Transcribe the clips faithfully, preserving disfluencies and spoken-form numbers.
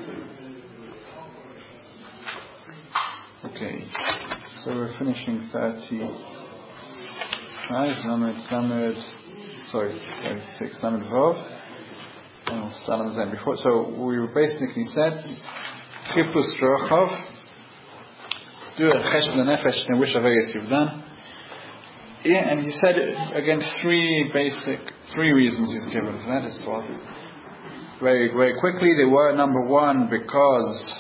Okay, so we're finishing thirty-five, Lamed, Lamed, sorry, thirty-six, Lamed Vav, and we'll start on the Zen before. So we basically said, Chipus Rochav, do a Cheshbon Nefesh in which Averis you've done. Yeah, and he said, again, three basic, three reasons he's given for that as well. Very, very quickly, they were, number one, because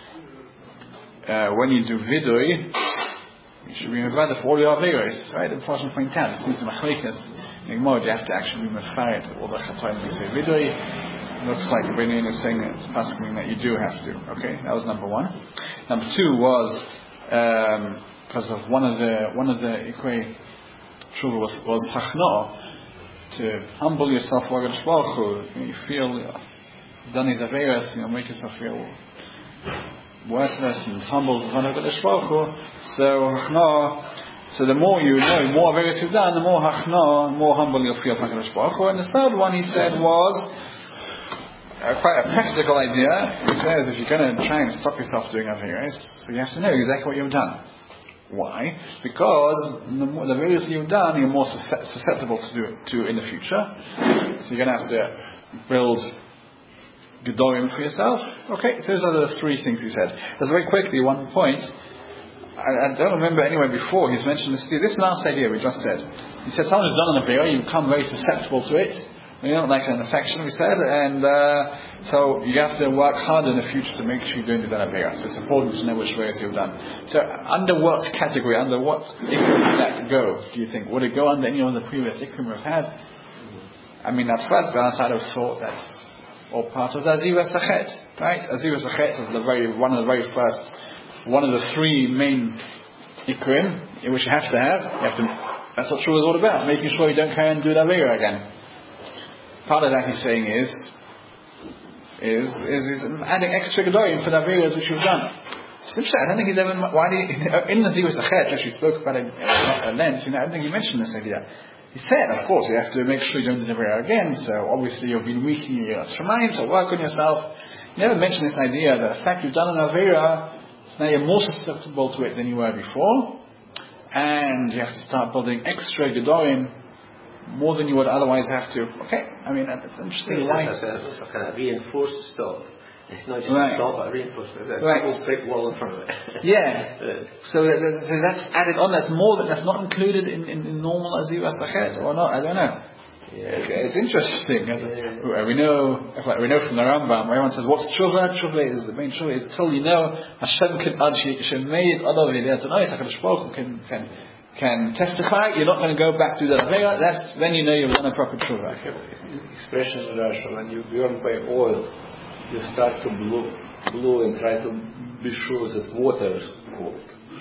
Uh, when you do vidui, you should be mevadah for all your averos, right? The Passion point out, it seems in Achleikas, in Gemara, you have to actually be mefaret all the chatoim when you say vidui. Looks like Rabbeinu is saying that it's passing that you do have to. Okay, that was number one. Number two was um, because of one of the one of the ikrei tshuva was was hachna, to humble yourself for Hakadosh Baruch Hu. You feel you've done his averos, you know, make yourself feel worthless and humble in front of Hakadosh Baruch Hu. So hachna, so the more you know, the more averos you've done, the more hachna, more humble you'll feel for Hakadosh Baruch Hu. And the third one he said was uh, quite a practical idea. He says if you're going to try and stop yourself doing averos, so you have to know exactly what you've done. Why? Because the more the averos you've done, you're more susceptible to do it to in the future. So you're going to have to build Gedorim for yourself. Okay, so those are the three things he said. There's very quickly one point. I, I don't remember anywhere before he's mentioned this. This last idea we just said. He said someone who's done an avera, you become very susceptible to it. You know, like an affection, we said, and uh, so you have to work harder in the future to make sure you don't do that avera. So it's important to know which averas you've done. So under what category, under what ikrim would that go? Do you think would it go under any of the previous ikrim we've had? I mean, at first glance, I'd have thought that's or part of the Azira Sachet, right? Azira Sachet is the very one of the very first, one of the three main ikrim in which you have to have. You have to. That's what Shua is all about, making sure you don't carry on and do the Avira again. Part of that he's saying is is is, is adding extra gedorim for the Aviras which you've done. It's interesting. I don't think he's ever why did he, in the Azira Sachet actually spoke about it at length. You know, I don't think he mentioned this idea. He said, of course, you have to make sure you don't do the Avera again, so obviously you've been weakening your Yiras so work on yourself. He never mentioned this idea that the fact you've done an Avera, so now you're more susceptible to it than you were before, and you have to start building extra Gedorim, more than you would otherwise have to. Okay, I mean, that's interesting. Why? That's also kind of reinforced stuff. It's not just right. stuff, but reinforcement. That's right. a whole brick wall in front of it. Yeah. so, that, so that's added on. That's more than that's not included in, in, in normal Azira Sachet or not. I don't know. Yeah. Okay, it's interesting. Yeah. We know. We know from the Rambam. Everyone says, "What's tshuva? Tshuva is the main tshuva is till you know Hashem can Hashem made other tonight. Hakadosh Baruch Hu can can can testify. You're not going to go back to that Avera. That's then you know you've done a proper tshuva." Expression in Russian: when you burn by oil, you start to blow, blow and try to be sure that water is cold.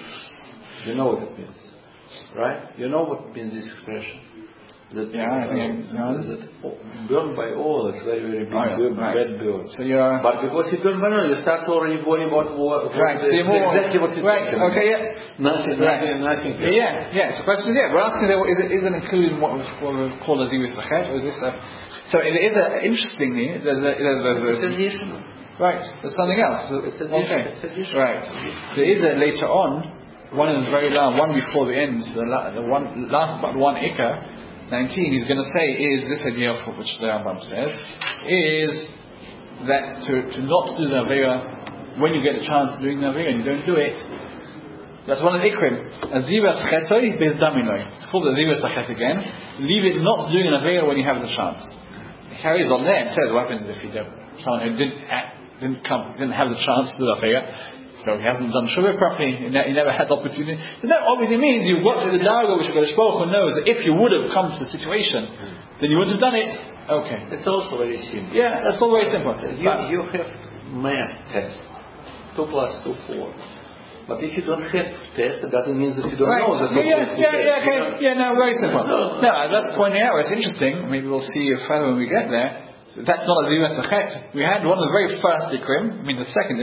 You know what it means, right? You know what means this expression? That, yeah, I think uh, that burn by oil is very, very big, oh, yeah, burn, right. bad burn. So you're, but because you burn by oil, you start already worrying about what, right, the, so more, exactly what you right, think. okay, yeah. Nothing, nothing, nothing. Yeah, yeah. So the question is, yeah, we're asking, is it, is it included in what was called a Azira Sachet, or is this a, so it is a, interestingly, there's a, there's a, there's a right, there's something else. So, it's a okay, it's a right. There is a later on, one in the very last, one before the end, the, la, the one last but one Ikar, nineteen. He's going to say is this idea for which the Rambam says is that to to not do the Avera when you get a chance of doing the Avera and you don't do it. That's one of the Ikrim. Azira Sachetoi bez daminoi. It's called Azira Sachet again. Leave it not doing an Avera when you have the chance. It carries on there and says what happens if you don't. Someone who didn't didn't come didn't have the chance to do the Avera, so he hasn't done Shuvah properly. He, ne- he never had the opportunity. So that obviously means you've got to the Darga which Hakadosh Baruch Hu knows that if you would have come to the situation, then you wouldn't have done it. Okay. It's also very simple. Yeah, that's all very simple. You, you have math test. Two plus two, four. But if you don't have test, it doesn't mean that you don't right. know that. Yeah, yeah, yeah, yeah, okay. Yeah, no, very simple. No, that's pointing out. It's interesting. Maybe we'll see if further when we get there. That's not a Azira Sachet. We had one of the very first Ikrim, I mean the second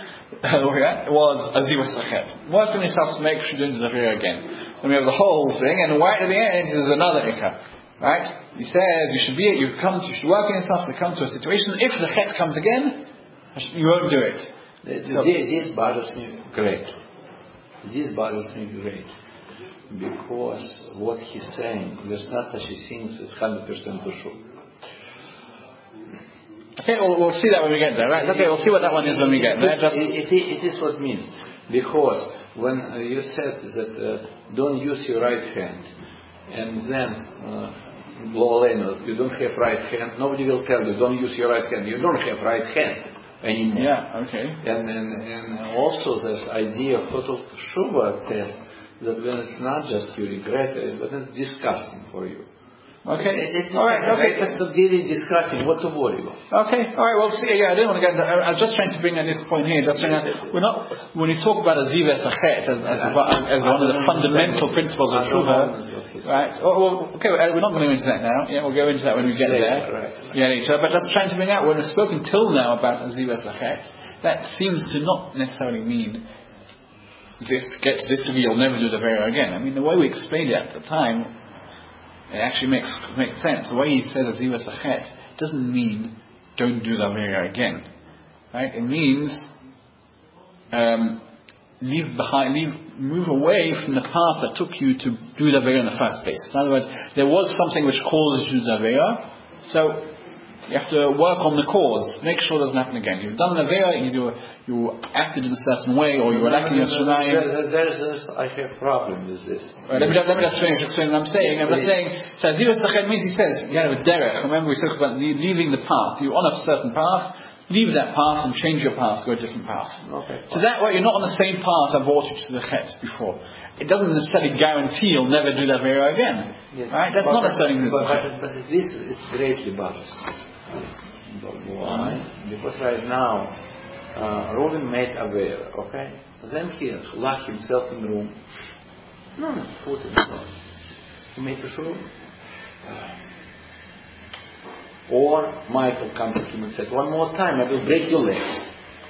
Ikar, was Azira Sachet. Work on yourself to make sure you don't do the Avera again. And we have the whole thing, and right at the end is another Ikar. Right? He says you should be, you come, to, you should work on yourself to come to a situation. If the Chet comes again, You won't do it. So, this, this bothers me great. This bothers me great. Because what he's saying, there's not such a thing as one hundred percent true. Okay, we'll, we'll see that when we get there, right? Okay, we'll see what that one is when we get there. Just it, it, it is what it means. Because when uh, you said that uh, don't use your right hand, and then uh, you don't have right hand, nobody will tell you don't use your right hand. You don't have right hand anymore. Yeah, okay. And and, and also this idea of total Shuvah test, that when it's not just you regret it, but it's disgusting for you. Okay. It's all right. Okay. It's really disgusting. What to worry about? Okay. All right. Well, see. Yeah, I didn't want to get into. I was just trying to bring in this point here. Just trying to, we're not when we talk about a zives achet as as, as one of the fundamental principles of Shuvah, right? Oh, well, okay. We're not going to go into that now. Yeah, we'll go into that when we get there. Right. Yeah, later. But just trying to bring out when we've spoken till now about a zives achet, that seems to not necessarily mean this gets this to be you'll never do the vera again. I mean, the way we explained it at the time. It actually makes makes sense. The way he says Azivas Achet doesn't mean don't do the Avera again. Right? It means um, leave behind, leave, move away from the path that took you to do the Avera in the first place. In other words, there was something which caused you to do the Avera, so you have to work on the cause. Make sure it doesn't happen again. You've done the Avera, you you acted in a certain way, or you were lacking a Shunayim. There's, there's, I have a problem with this. Right, let me let me just finish explaining what I'm saying. I'm just saying, so Azivas Achet means he says, you have a derech. Remember we talked about leaving the path. You're on a certain path, leave that path and change your path, go a different path. Okay. So that way you're not on the same path that brought you to the Chet before. It doesn't necessarily guarantee you'll never do that Avera again. Yes. Right? That's but, not necessarily but, but, but this is greatly bothers me. Why? Because right now, uh, Reuven made Avera, okay? Then he locked himself in the room. No, no, foot in the front. He made a show. Or Michael come to him and said, one more time, I will break your legs.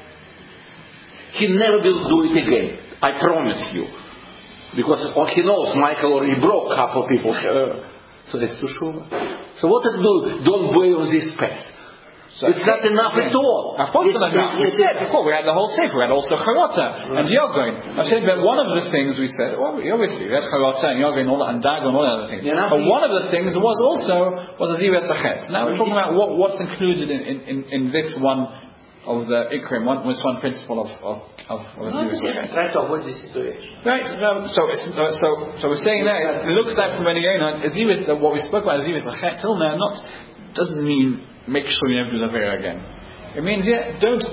He never will do it again. I promise you. Because oh, he knows Michael already broke half of people. Uh, so that's too sure. So what to do? Don't go on this path. So it's not enough yeah. at all. Of course it's not enough. We said before, we had the whole sefer, we had also Charota right. and Yogain. I said that one of the things we said, well, obviously, we had Charota and Yogain and Dagon and all the other things. Yeah, but one of the things was also, was a Zives Achet. Now we're talking about what, what's included in, in, in, in this one of the Ikrim, one, this one principle of, of, of, of a Zives Achet. Try to avoid this situation. Right, um, so, so, so, so we're saying that, it looks like from Ben Yonah, what we spoke about Zives Achet till now, not, doesn't mean make sure you never do the Avera again. It means, yeah, don't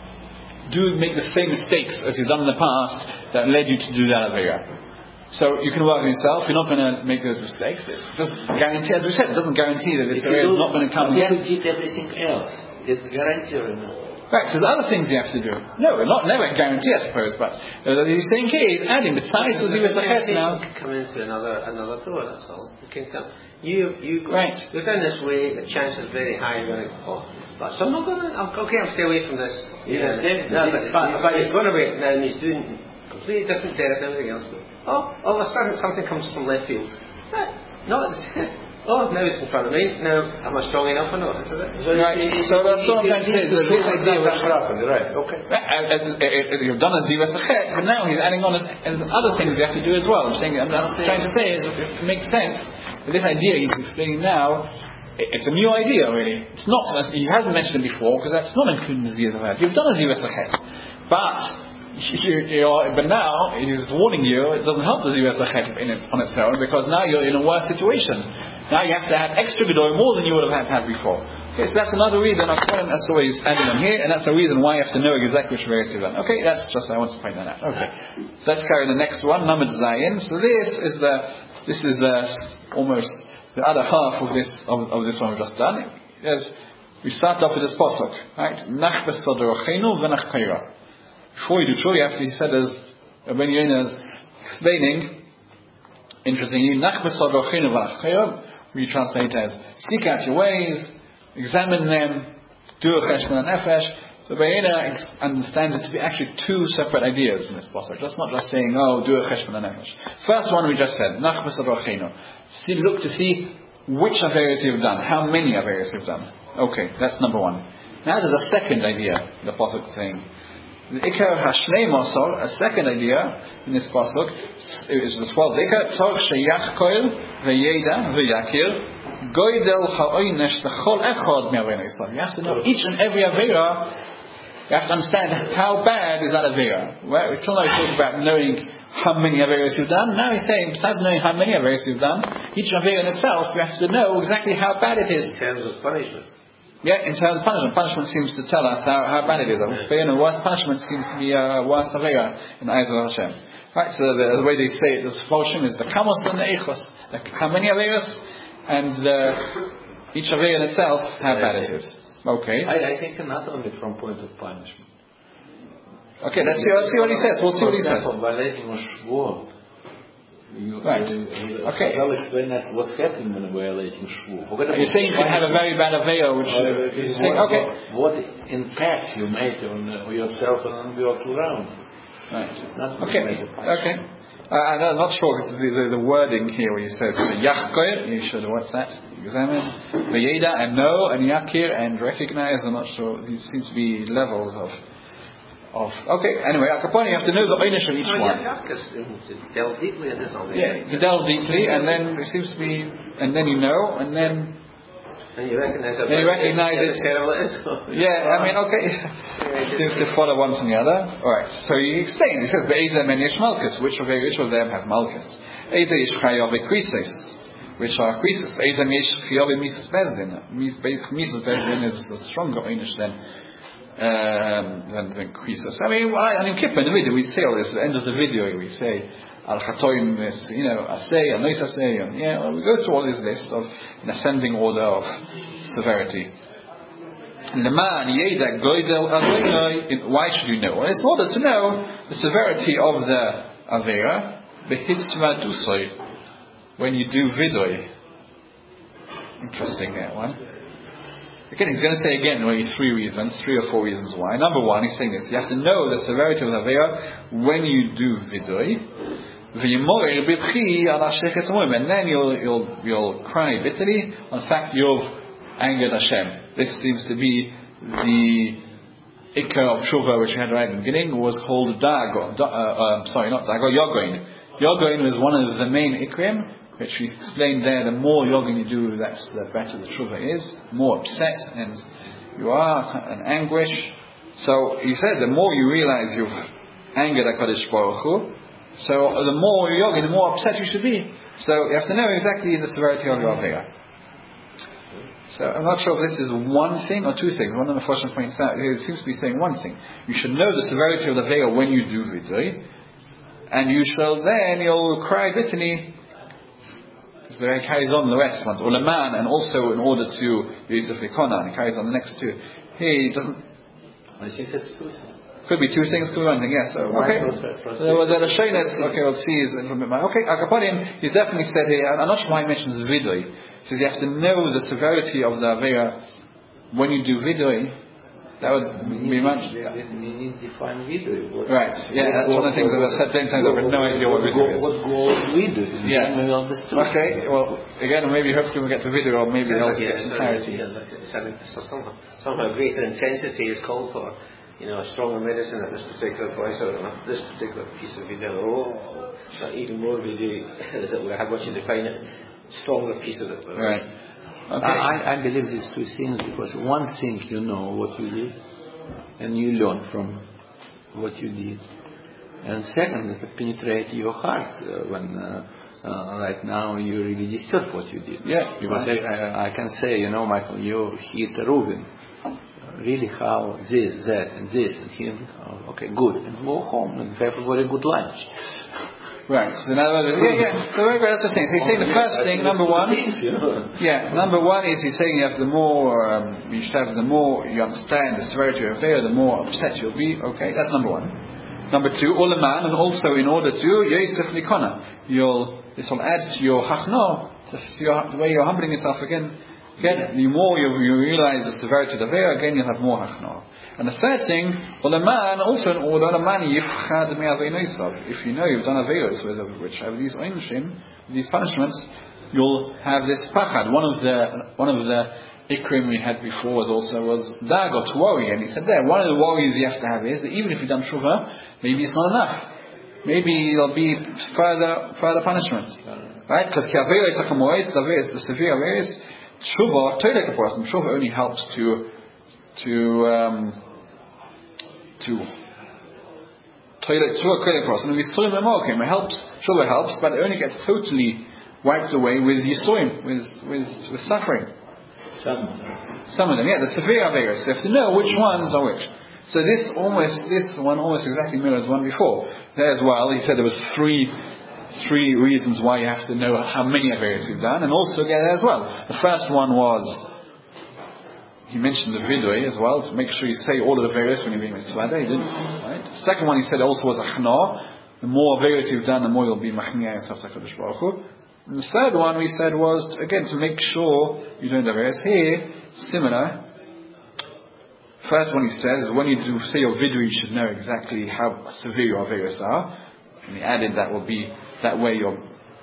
do make the same mistakes as you've done in the past that led you to do that Avera. So you can work on yourself. You're not going to make those mistakes. It doesn't guarantee, as we said, it doesn't guarantee that this Avera is not going to come again. If you did everything else, it's guaranteed or not? Right, so there's other things you have to do. No, not never guarantee, I suppose, but uh, he's saying here, he's adding, besides the Zivis Achet now. You can come into another another door, that's all. You can come. You, you go, right. You're going this way, the chance is very high you're going to go. But so I'm not going to, I'm, okay, I'll stay away from this. Yeah, yeah. No, but, but, but he's going away now and he's doing completely different territory and everything else. But, oh, all of a sudden something comes from left field. No, it's, oh, now it's in front of me. Now, am I strong enough or not? Is it? So, right. so that's what I'm trying to say. This idea which happened, right? Okay. Uh, uh, uh, you've done a Zives Achet, but now he's adding on as, as other things you have to do as well. I'm saying, I'm trying to say is it makes sense. But this idea he's explaining now, it's a new idea really. It's not. He hasn't mentioned it before because that's not included in the Zives Achet. You've done a Zives Achet, but You, you know, but now he's warning you. It doesn't help the Zives Achet in it, on its own because now you're in a worse situation. Now you have to have extra gedoy more than you would have had, had before. Okay, so that's another reason. That's what he's adding on here, and that's the reason why you have to know exactly which various you've done. Okay, that's just I want to point that out. Okay, so let's carry the next one. Number Zayin. So this is the this is the almost the other half of this of, of this one we've just done. Yes, we start off with this pasuk, right? Nach besadrochenu v'nachkayra. Before you do truly, after he said as Ben Yonah is explaining, interestingly, Nach besadrochenu v'nachkayra, we translate as seek out your ways, examine them, do a cheshbon nefesh. So Ben Yonah understands it to be actually two separate ideas in this pasuk. That's not just saying, oh, do a cheshbon nefesh. First one we just said, Nach besadrochenu. See, look to see which averos you've done, how many averos you've done. Okay, that's number one. Now there's a second idea in the pasuk saying. The Ikar Hashnei Masor, a second idea in this pasuk is as well. The Ikar Tzorch Sheyach Koil V'Yeda V'Yakir Goydel Ha'oynesh L'Chol Echad Me'Avei Yisrael. You have to know each and every avera. You have to understand how bad is that avera. Well, until now we talked about knowing how many averas you've done. Now he's saying, besides knowing how many averas you've done, each avera in itself, you have to know exactly how bad it is. In terms of punishment. Yeah, in terms of punishment, punishment seems to tell us how, how bad it is. You know, worse punishment seems to be a uh, worse avera in the eyes of Hashem. Right, so the, the way they say it, this portion is the kamos and the echos. How many averas, and the, each avera in itself, how bad it is. Okay. I, I think not only from point of punishment. Okay, let's see, let's see what he says. We'll see what he says. You, right. You, uh, okay. I'll explain that what's happening when violating shvuah. You're saying you can have a very bad avera, which uh, is saying, what, okay. What, what impact you made on uh, yourself and on the people around. Right. It's not okay. Okay. Uh, I'm not sure because the, the, the wording here where he says the yachkoyer, you should what's that? Examine the yeda and know and yakir and recognize. I'm not sure. These seem to be levels of. Of okay, anyway, Akaponi, you have to know the oynish of each oh, one. Yeah, yeah, delve deeply into something. Yeah, you delve deeply, and then it seems to be, and then you know, and then. And you recognize it. And you recognize it. Terrible it is. Yeah, I mean, okay, it seems to follow one from the other. All right, so he explains. He says, "Be'ezem and yesh malchus. Which of which of them have malchus? Eza yesh chayav krisis, which are krisis. Ezem yesh chayav mises bezdin. Mises bezdin is a stronger oynish than." Um, than, than krisis. I mean, I, I mean, Kippur in the video we say all this. At the end of the video we say al chatoim, you know, asay, al nois asay, and yeah, well, we go through all this list of an ascending order of severity. Leman yeda goydel avoinoi. Why should you know? Well, it's in order to know the severity of the avera behisma dusoi when you do vidoi. Interesting that one. Again, he's going to say again maybe three reasons, three or four reasons why. Number one, he's saying this: you have to know the severity of the avera when you do vidui, and then you'll you'll you'll cry bitterly on the fact you've angered Hashem. This seems to be the ikar of tshuva, which we had right in the beginning, was called dago. Da, uh, um, sorry, not dago. Yogoin. Yogoin was one of the main ikrim, which we explained there. The more yoga you do, that's the better the tshuva is. More upset and you are, and anguish. So he said, the more you realize you've angered HaKadosh Baruch Hu, so the more you yoga, the more upset you should be. So you have to know exactly the severity of your avera. So I'm not sure if this is one thing or two things. One of the Mephoshim points out, it seems to be saying one thing. You should know the severity of the avera when you do vidui, and you shall then, you'll cry bitterly. So he carries on the rest ones, or Leman, and also in order to Yosef Likona, and he carries on the next two. He doesn't. I think that's two. Could be two things, could be one thing. Yes. So, okay. So there was a Rashayness. Okay, we'll see. Is a little bit more. Okay, Akaponim. He's definitely said here. I'm not sure why he mentions vidui. He says you have to know the severity of the avera when you do vidui. That would be much. We need to define vidui. Right. Yeah, that's one of the things that I've said ten times. I've had no idea what vidui is. What goal we do? Yeah. Okay. Well, again, maybe hopefully we'll get to vidui, or maybe they'll get some clarity. So somehow, somehow greater intensity is called for. You know, a stronger medicine at this particular point, or this particular piece of vidui. Oh, so even more vidui, as it were. How would you define it? Stronger piece of it. Right. Okay. I, I believe these two things because one thing you know what you did and you learn from what you did, and second it penetrates your heart uh, when uh, uh, right now you really disturb what you did. Yeah. Because I, I, I can say, you know, Michael, you hit Reuven. Really, how this, that, and this, and him. Oh, okay, good, and go home and have a very good lunch. Right. So in other words, yeah, yeah. So that's the thing. So he's saying the first thing, number one, yeah, number one is he's saying you have the more um, you should have the more you understand the severity of avera, the more upset you'll be. Okay, that's number one. Number two, ulaman, and also in order to Yosef Likona, you'll this will add to your hachno, to your, the way you're humbling yourself again. Again, the more you, you realize the severity of avera, again you'll have more hachno. And the third thing, ulaman, also in order, ulaman yifchad me'aveinosav. If you know you've done averos with which have these onshim, these punishments, you'll have this pachad. One of the one of the Ikrim we had before was also was daga, to worry, and he said there one of the worries you have to have is that even if you've done tshuva, maybe it's not enough. Maybe there'll be further further punishment, right? Because ki'avera is a chamois, the severe averis, tshuva toilek a person. Tshuva only helps to to um, to toilek tshuva toilek a person. And we still remark him. It helps. Tshuva helps, but it only gets totally wiped away with yisuim, with with with suffering. Some. Some of them, yeah, the severe averis. You have to know which ones are which. So this almost, this one almost exactly mirrors one before. There as well, he said there was three, three reasons why you have to know how many averis you've done, and also get there as well. The first one was, he mentioned the vidui as well, to make sure you say all of the averis when you're being mitzvah. He didn't, right? The second one he said also was a chna. The more averis you've done, the more you'll be machniah yourself to HaKadosh Baruch Hu. And the third one we said was, again, to make sure you don't have averis. Here, similar. First one he says, when you do say your vidui, you should know exactly how severe your averis are. And he added that will be, that way you'll,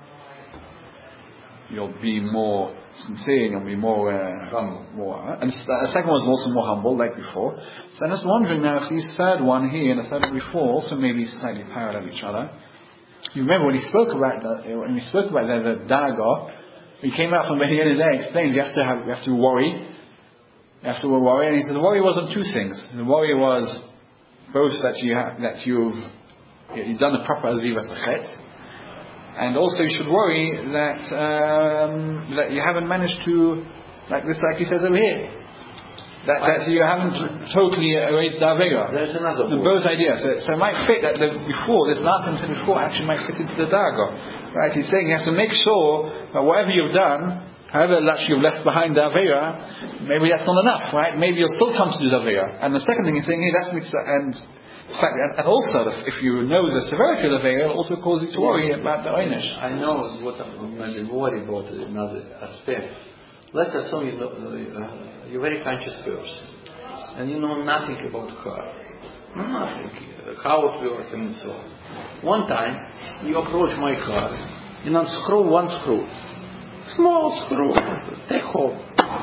you'll be more sincere and you'll be more, uh, humble. more, and the second one is also more humble, like before. So I'm just wondering now if this third one here and the third one before also maybe slightly parallel each other. You remember when he spoke about the, when he spoke about the, the daga, he came out from the end of the day, explains you have to have, you have to worry, you have to worry, and he said the worry wasn't two things. The worry was both that you have, that you've you've done the proper aziva sachet, and also you should worry that um, that you haven't managed to, like this, like he says over here. That, that you haven't totally erased the avera. There's another the both ideas. So, so it might fit that the before, this last sentence before actually might fit into the daga. Right? He's saying you have to make sure that whatever you've done, however much you've left behind the avera, maybe that's not enough, right? Maybe you'll still come to do the avera. And the second thing he's saying here, that's mitzvah, and in fact, and, and also if you know the severity of the avera, it'll also cause you to worry about the oynish. I know what I'm worried about another aspect. Let's assume you know, uh, you're a very conscious person, and you know nothing about car, nothing, uh, how it works and so on. One time, you approach my car, and unscrew one screw, small screw, take home.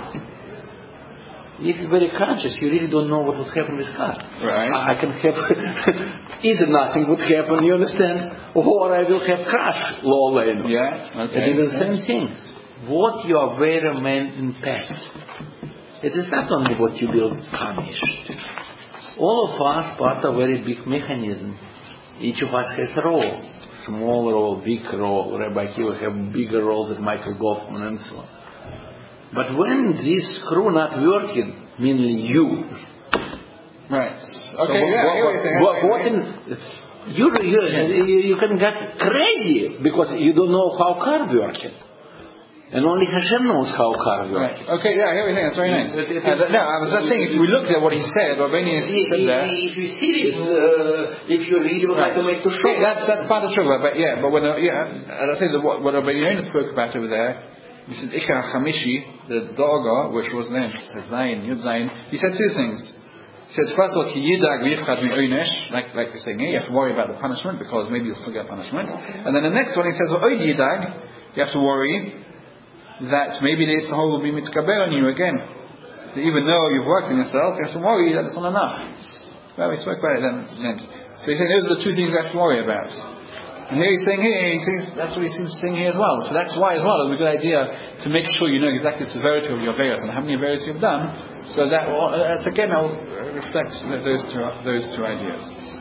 If you're very conscious, you really don't know what would happen with car. Right. I can have either nothing would happen, you understand, or I will have crash low lane. Yeah. Okay. It is the same thing. What you are very man impact. It is not only what you will punish. All of us part of a very big mechanism. Each of us has a role. Small role, big role. Rabbi Akiva have bigger role than Michael Goffman and so on. But when this screw not working, meaning you. Right. Okay. So yeah. what, what, what in, you, you, you can get crazy because you don't know how car working. And only Hashem knows how car works. Right. Okay, yeah, I hear what you're saying. That's very nice. Uh, no, I was just saying, if we looked at what he said, what Benny said there. If you see this, uh, if you really would like to make the show. Okay, that's, that's part of the truth, but yeah, but when, uh, yeah, as I said, what, what Benny spoke about over there, he said, Ikar Chamishi, the Daga, which was then, Zayin, Yud Zayin, he said two things. He said, first of all, Ki Yidag V'yifchad Mi'oynesh, like, like we're saying here, you have to worry about the punishment, because maybe you'll still get punishment. And then the next one, he says, Oid Yidag, you have to worry that maybe the Yitzhak will be mitkaber on you again. That even though you've worked on yourself, you have to worry that it's not enough. Well, we spoke about it then. then. So he's saying those are the two things you have to worry about. And here he's saying here, he says, that's what he seems to saying here as well. So that's why as well, it would be a good idea to make sure you know exactly the severity of your averos and how many averos you've done. So that, well, that's again, I'll reflect those two, those two ideas.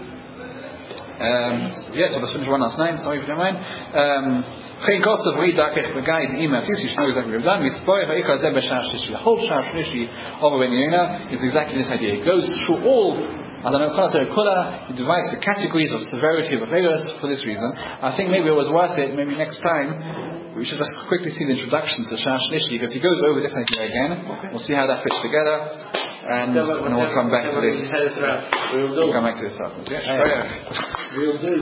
Um, yes, so let's finish one last nine, sorry if you don't mind. Geen kosten voor ieder krijgt begrijp email. Zie je snel exactly what we've done. We spoil for ikar zeb b'shar shlishi. The whole shar shlishi of Ben Yonah is exactly this idea. It goes through all. I don't know. Kula He divides the categories of severity of averos for this reason. I think maybe it was worth it. Maybe next time we should just quickly see the introduction to shar shlishi because he goes over this idea again. Okay. We'll see how that fits together, and, and we'll come back to this. We'll come back to this. Yeah.